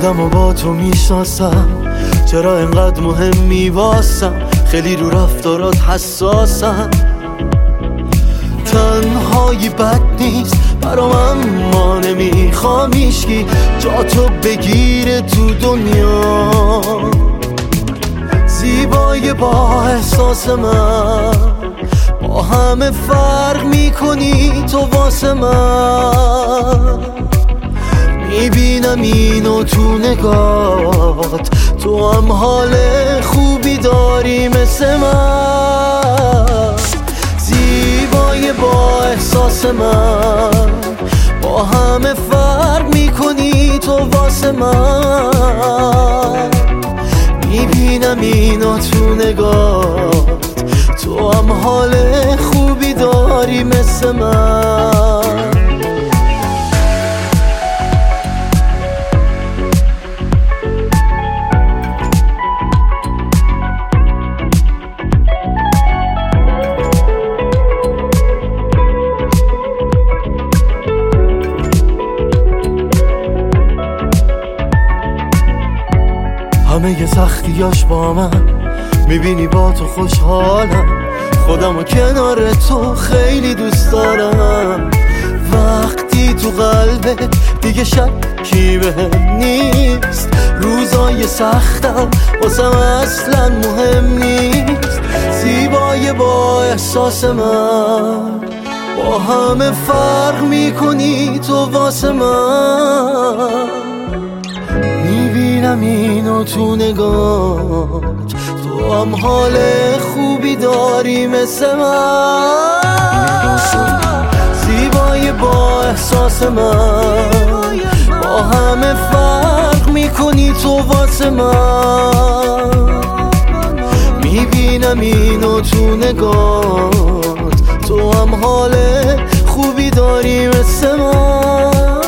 خودمو با تو میشناسم، چرا اینقدر مهمی واسم، خیلی رو رفتارات حساسم. تنهایی بد نیست برام، اما نمیخوام هیچکی جا تو بگیره تو دنیا. زیبای با احساس من، با همه فرق میکنی تو واسه من. میبینم اینو تو نگات، تو هم حال خوبی داری مثل من. زیبای با احساس من، با همه فرق میکنی تو واسه من. میبینم اینو تو نگات، تو هم حال خوبی داری مثل من. همه ی سختیاش با من، میبینی با تو خوشحالم. خودمو کنار تو خیلی دوست دارم. وقتی تو قلبت دیگه شکی بهم نیست، روزای سختم واسم اصلا مهم نیست. زیبای با احساس من، با همه فرق میکنی تو واسه من. میبینم اینو تو نگات، تو هم حال خوبی داری مثل من. زیبای با احساس من، با همه فرق میکنی تو واسه من. میبینم اینو تو نگات، تو هم حال خوبی داری مثل من.